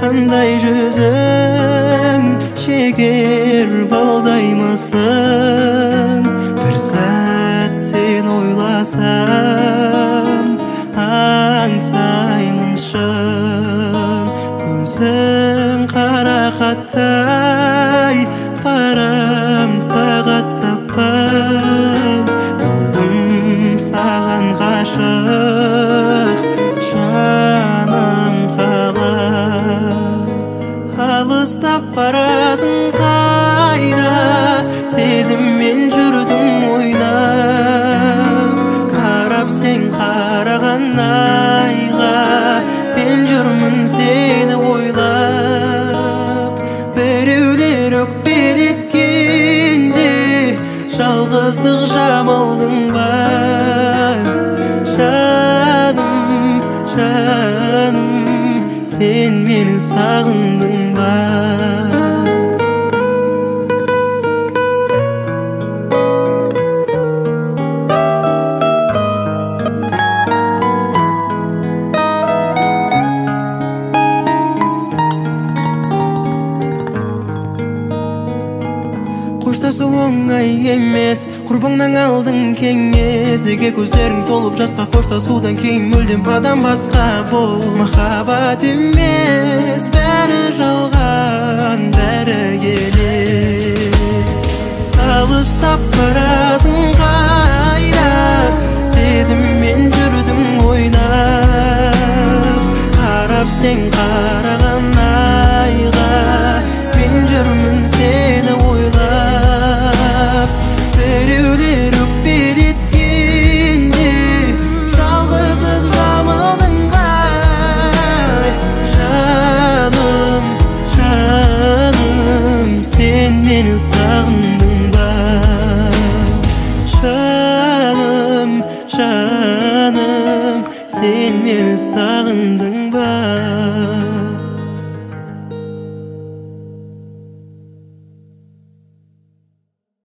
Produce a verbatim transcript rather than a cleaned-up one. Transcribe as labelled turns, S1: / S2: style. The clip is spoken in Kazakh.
S1: Qanday жүзің шекер балдаймысың бір сәт сен ойласам аңсаймын шын көзің қарақаттай барамтаға таппай болдым саған ғашық жаным қалай алыстап барасың қайда сезіммен жүрдім ойлап қарап сен қараған айға мен жүрмін сені ойлап біреулер өкпелеткенде жалғыздық жамылдың ба жаным жаным сен мені сағындың ба қоштасу оңай емес құрбыңнан алдың кеңес неге көздерің толып жасқа қоштасудан кейін мүлдем адам басқа бұл махаббат емес бәрі жалған бәрі елес алыстап барасың қайда сезіммен жүрдің ойнап қарап сен қараған айға мен жүрмін сені ойлап біреулер өкпелеткенде жалғыздық жамылдың ба жаным жаным сен мені сағындың ба жаным жаным сен мені сағындың ба